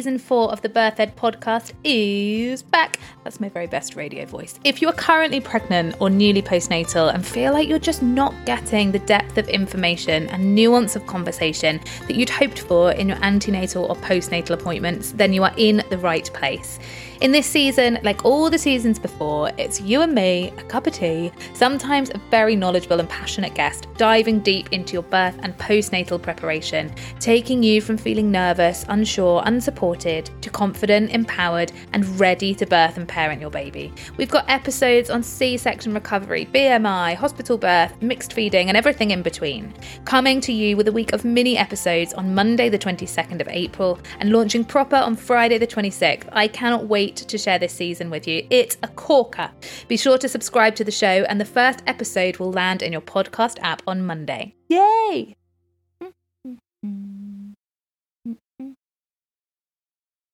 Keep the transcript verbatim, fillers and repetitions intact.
season four of the Birth Ed podcast is back. That's my very best radio voice. If you are currently pregnant or newly postnatal and feel like you're just not getting the depth of information and nuance of conversation that you'd hoped for in your antenatal or postnatal appointments, then you are in the right place. In this season, like all the seasons before, it's you and me, a cup of tea, sometimes a very knowledgeable and passionate guest, diving deep into your birth and postnatal preparation, taking you from feeling nervous, unsure, unsupported, to confident, empowered, and ready to birth and parent your baby. We've got episodes on C-section recovery, B M I, hospital birth, mixed feeding, and everything in between. Coming to you with a week of mini episodes on Monday the twenty-second of April and launching proper on Friday the twenty-sixth. I cannot wait to share this season with you. It's a corker. Be sure to subscribe to the show, and the first episode will land in your podcast app on Monday. Yay!